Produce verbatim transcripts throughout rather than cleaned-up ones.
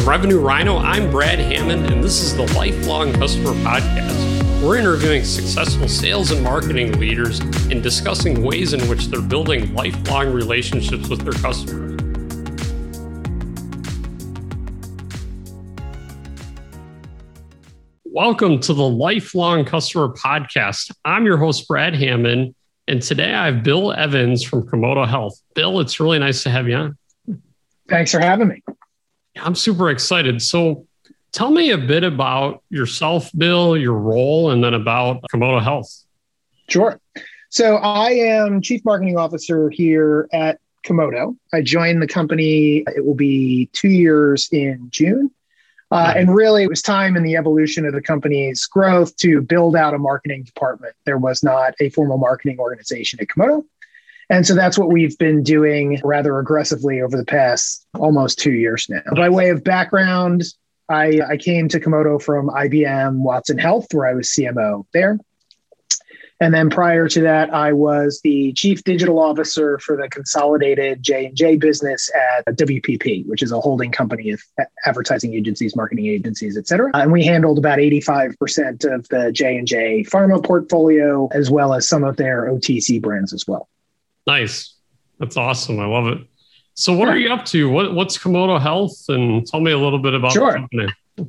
Revenue Rhino. I'm Brad Hammond, and this is the Lifelong Customer Podcast. We're interviewing successful sales and marketing leaders and discussing ways in which they're building lifelong relationships with their customers. Welcome to the Lifelong Customer Podcast. I'm your host, Brad Hammond, and today I have Bill Evans from Komodo Health. Bill, it's really nice to have you on. Thanks for having me. I'm super excited. So tell me a bit about yourself, Bill, your role, and then about Komodo Health. Sure. So I am Chief Marketing Officer here at Komodo. I joined the company, it will be two years in June. Uh, and really, it was time in the evolution of the company's growth to build out a marketing department. There was not a formal marketing organization at Komodo. And so that's what we've been doing rather aggressively over the past almost two years now. By way of background, I, I came to Komodo from I B M Watson Health, where I was C M O there. And then prior to that, I was the Chief Digital Officer for the consolidated J and J business at W P P, which is a holding company of advertising agencies, marketing agencies, et cetera. And we handled about eighty-five percent of the J and J pharma portfolio, as well as some of their O T C brands as well. Nice. That's awesome. I love it. So what are you up to? What, what's Komodo Health? And tell me a little bit about sure. the company.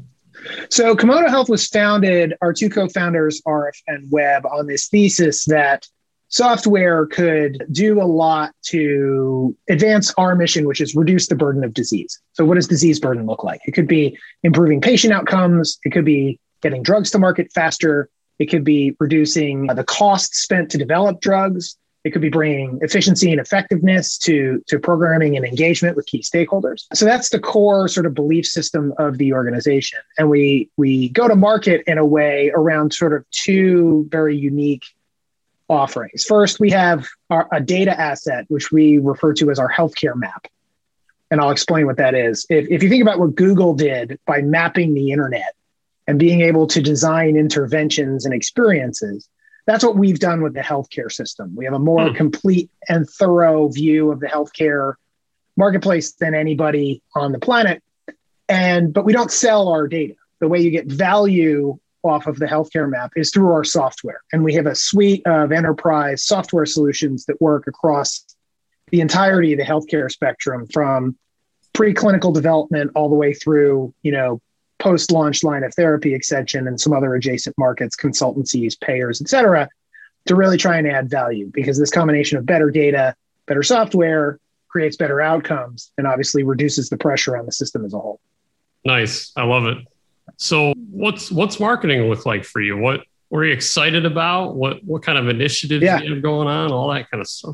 So Komodo Health was founded, our two co-founders, Arif and Webb, on this thesis that software could do a lot to advance our mission, which is reduce the burden of disease. So what does disease burden look like? It could be improving patient outcomes. It could be getting drugs to market faster. It could be reducing the cost spent to develop drugs. It could be bringing efficiency and effectiveness to, to programming and engagement with key stakeholders. So that's the core sort of belief system of the organization. And we, we go to market in a way around sort of two very unique offerings. First, we have our, a data asset, which we refer to as our healthcare map. And I'll explain what that is. If, if you think about what Google did by mapping the internet and being able to design interventions and experiences, that's what we've done with the healthcare system. We have a more hmm. complete and thorough view of the healthcare marketplace than anybody on the planet. And but we don't sell our data. The way you get value off of the healthcare map is through our software. And we have a suite of enterprise software solutions that work across the entirety of the healthcare spectrum, from preclinical development all the way through, you know, post-launch line of therapy extension and some other adjacent markets, consultancies, payers, et cetera, to really try and add value, because this combination of better data, better software creates better outcomes and obviously reduces the pressure on the system as a whole. Nice. I love it. So what's what's marketing look like for you? What were you excited about? What what kind of initiatives yeah. you have going on? All that kind of stuff.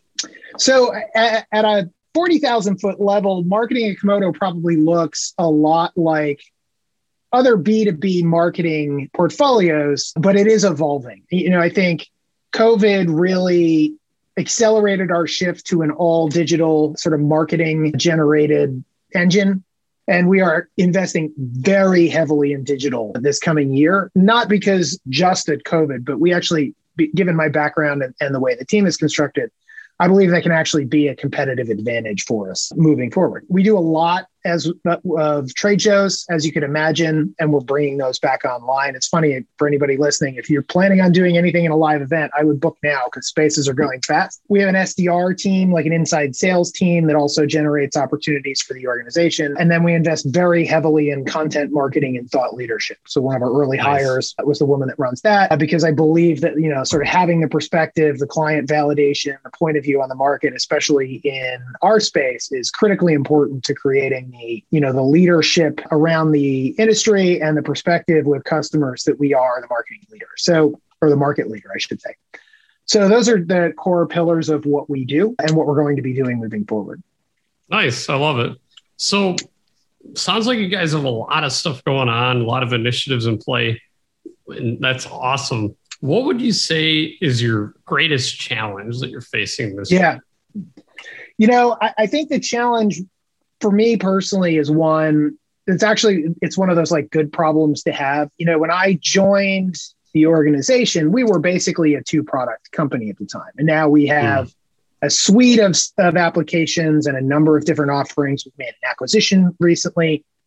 So at, at a forty thousand foot level, marketing at Komodo probably looks a lot like other B two B marketing portfolios, but it is evolving. You know, I think COVID really accelerated our shift to an all digital sort of marketing generated engine. And we are investing very heavily in digital this coming year, not because just at COVID, but we actually, given my background and, and the way the team is constructed, I believe that can actually be a competitive advantage for us moving forward. We do a lot as of trade shows, as you could imagine, and we're bringing those back online. It's funny for anybody listening, if you're planning on doing anything in a live event, I would book now because spaces are going fast. We have an S D R team, like an inside sales team, that also generates opportunities for the organization. And then we invest very heavily in content marketing and thought leadership. So one of our early nice. hires was the woman that runs that, because I believe that, you know, sort of having the perspective, the client validation, the point of view on the market, especially in our space, is critically important to creating the, you know, the leadership around the industry and the perspective with customers that we are the marketing leader. So, or the market leader, I should say. So those are the core pillars of what we do and what we're going to be doing moving forward. Nice. I love it. So sounds like you guys have a lot of stuff going on, a lot of initiatives in play, and that's awesome. What would you say is your greatest challenge that you're facing this Yeah. year? You know, I, I think the challenge for me personally is one, it's actually, it's one of those like good problems to have. You know, when I joined the organization, we were basically a two product company at the time. And now we have mm. a suite of, of applications and a number of different offerings. We've made an acquisition recently.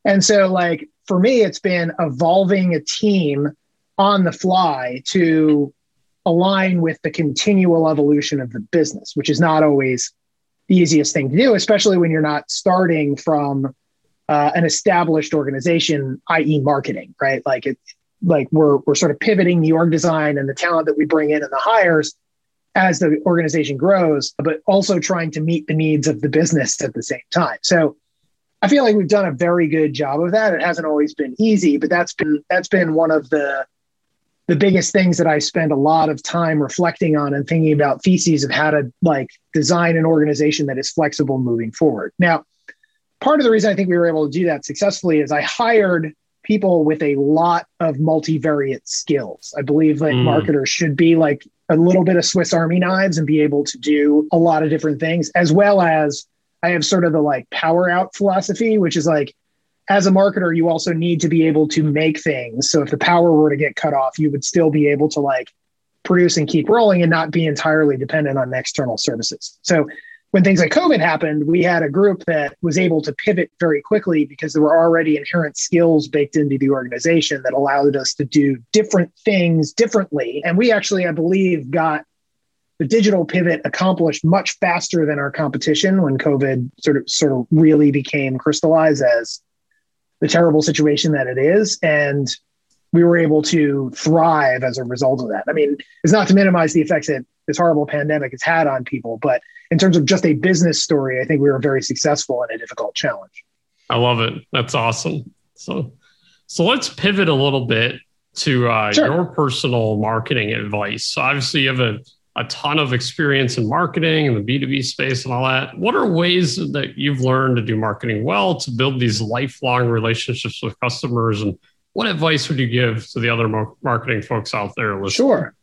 And so like, for me, it's been evolving a team on the fly to align with the continual evolution of the business, which is not always the easiest thing to do, especially when you're not starting from uh, an established organization, that is marketing, right? Like it, like we're, we're sort of pivoting the org design and the talent that we bring in and the hires as the organization grows, but also trying to meet the needs of the business at the same time. So I feel like we've done a very good job of that. It hasn't always been easy, but that's been, that's been one of the, the biggest things that I spend a lot of time reflecting on and thinking about theses of how to like design an organization that is flexible moving forward. Now, part of the reason I think we were able to do that successfully is I hired people with a lot of multivariate skills. I believe that mm. marketers should be like a little bit of Swiss Army knives and be able to do a lot of different things, as well as I have sort of the like power out philosophy, which is like, as a marketer, you also need to be able to make things. So if the power were to get cut off, you would still be able to like produce and keep rolling and not be entirely dependent on external services. So when things like COVID happened, we had a group that was able to pivot very quickly because there were already inherent skills baked into the organization that allowed us to do different things differently. And we actually, I believe, got the digital pivot accomplished much faster than our competition when COVID sort of sort of really became crystallized as the terrible situation that it is. And we were able to thrive as a result of that. I mean, it's not to minimize the effects that this horrible pandemic has had on people, but in terms of just a business story, I think we were very successful in a difficult challenge. I love it. That's awesome. So, so let's pivot a little bit to uh, sure. your personal marketing advice. So obviously you have a, a ton of experience in marketing and the B two B space and all that. What are ways that you've learned to do marketing well, to build these lifelong relationships with customers? And what advice would you give to the other mo- marketing folks out there listening? Sure.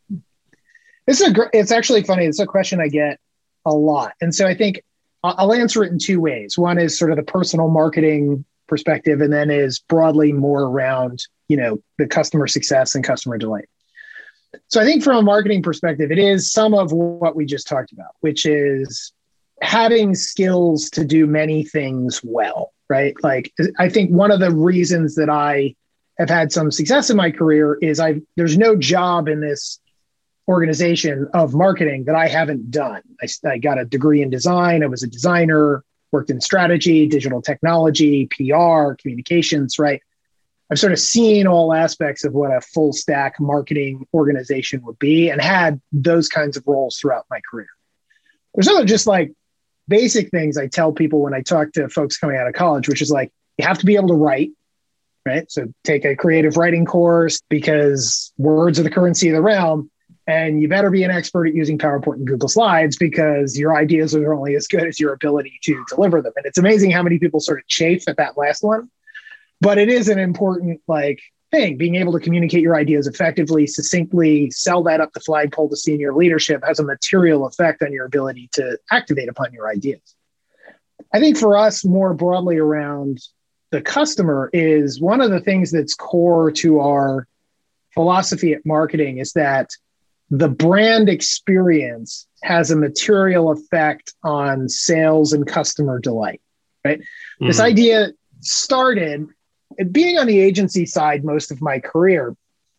This is a gr- it's actually funny. It's a question I get a lot. And so I think I'll answer it in two ways. One is sort of the personal marketing perspective, and then is broadly more around, you know, the customer success and customer delight. So I think from a marketing perspective, it is some of what we just talked about, which is having skills to do many things well, right? Like, I think one of the reasons that I have had some success in my career is I there's no job in this organization of marketing that I haven't done. I, I got a degree in design. I was a designer, worked in strategy, digital technology, P R, communications, right? I've sort of seen all aspects of what a full stack marketing organization would be and had those kinds of roles throughout my career. There's other just like basic things I tell people when I talk to folks coming out of college, which is like, you have to be able to write, right? So take a creative writing course because words are the currency of the realm. And you better be an expert at using PowerPoint and Google Slides because your ideas are only as good as your ability to deliver them. And it's amazing how many people sort of chafe at that last one. But it is an important like thing. Being able to communicate your ideas effectively, succinctly, sell that up the flagpole to senior leadership has a material effect on your ability to activate upon your ideas. I think for us, more broadly around the customer, is one of the things that's core to our philosophy at marketing is that the brand experience has a material effect on sales and customer delight, right? Mm-hmm. This idea started being on the agency side most of my career.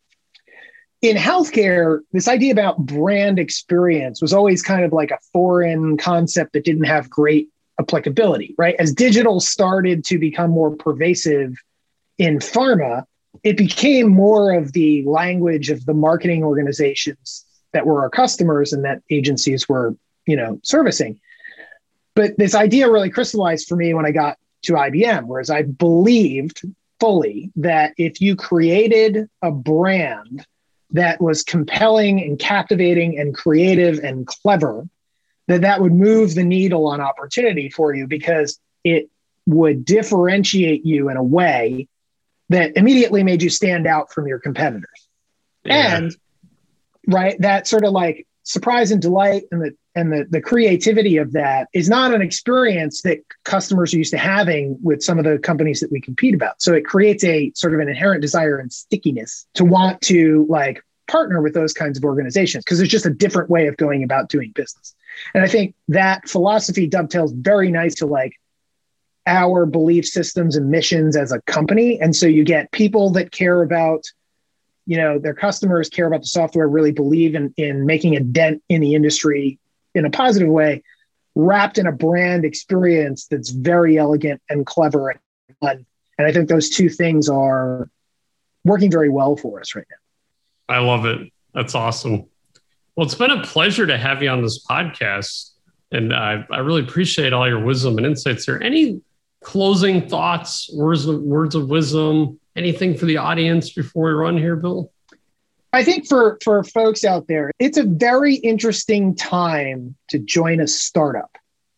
In healthcare, this idea about brand experience was always kind of like a foreign concept that didn't have great applicability, right? As digital started to become more pervasive in pharma, it became more of the language of the marketing organizations that were our customers and that agencies were, you know, servicing. But this idea really crystallized for me when I got to I B M, whereas I believed fully that if you created a brand that was compelling and captivating and creative and clever, that that would move the needle on opportunity for you because it would differentiate you in a way that immediately made you stand out from your competitors. Yeah. And right, that sort of like surprise and delight and the and the, the creativity of that is not an experience that customers are used to having with some of the companies that we compete about. So it creates a sort of an inherent desire and stickiness to want to like partner with those kinds of organizations because it's just a different way of going about doing business. And I think that philosophy dovetails very nice to like our belief systems and missions as a company. And so you get people that care about, you know, their customers care about the software, really believe in, in making a dent in the industry in a positive way, wrapped in a brand experience that's very elegant and clever and fun. And I think those two things are working very well for us right now. I love it. That's awesome. Well, it's been a pleasure to have you on this podcast. And I, I really appreciate all your wisdom and insights here. Any closing thoughts, words of, words of wisdom, anything for the audience before we run here, Bill? I think for, for folks out there, it's a very interesting time to join a startup.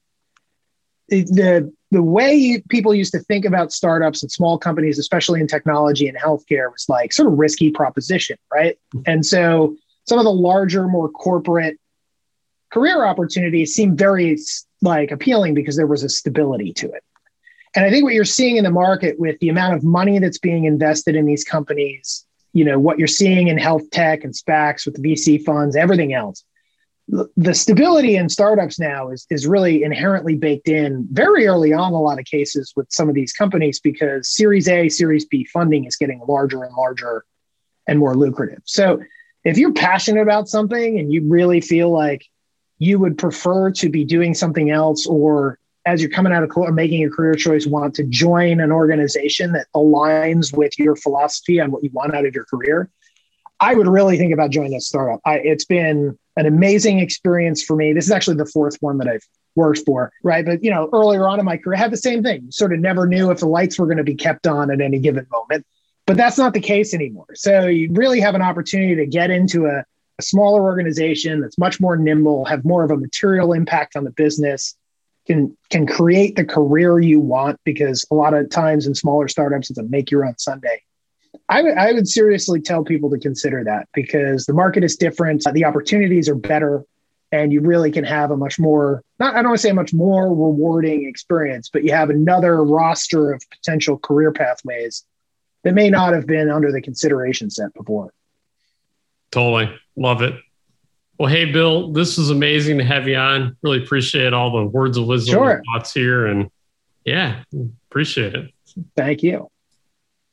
It, the, the way people used to think about startups and small companies, especially in technology and healthcare, was like sort of risky proposition, right? And so some of the larger, more corporate career opportunities seem very like appealing because there was a stability to it. And I think what you're seeing in the market with the amount of money that's being invested in these companies, you know, what you're seeing in health tech and SPACs with the V C funds, everything else, the stability in startups now is, is really inherently baked in very early on in a lot of cases with some of these companies, because Series A, Series B funding is getting larger and larger and more lucrative. So if you're passionate about something and you really feel like you would prefer to be doing something else, or as you're coming out of or making a career choice, want to join an organization that aligns with your philosophy on what you want out of your career, I would really think about joining a startup. I, it's been an amazing experience for me. This is actually the fourth one that I've worked for, right? But, you know, earlier on in my career, I had the same thing. Sort of never knew if the lights were going to be kept on at any given moment, but that's not the case anymore. So you really have an opportunity to get into a, a smaller organization that's much more nimble, have more of a material impact on the business, can can create the career you want, because a lot of times in smaller startups, it's a make your own Sunday. I, w- I would seriously tell people to consider that, because the market is different. The opportunities are better, and you really can have a much more, not, I don't want to say a much more rewarding experience, but you have another roster of potential career pathways that may not have been under the consideration set before. Totally. Love it. Well, hey, Bill, this is amazing to have you on. Really appreciate all the words of wisdom Sure. and thoughts here. And yeah, appreciate it. Thank you.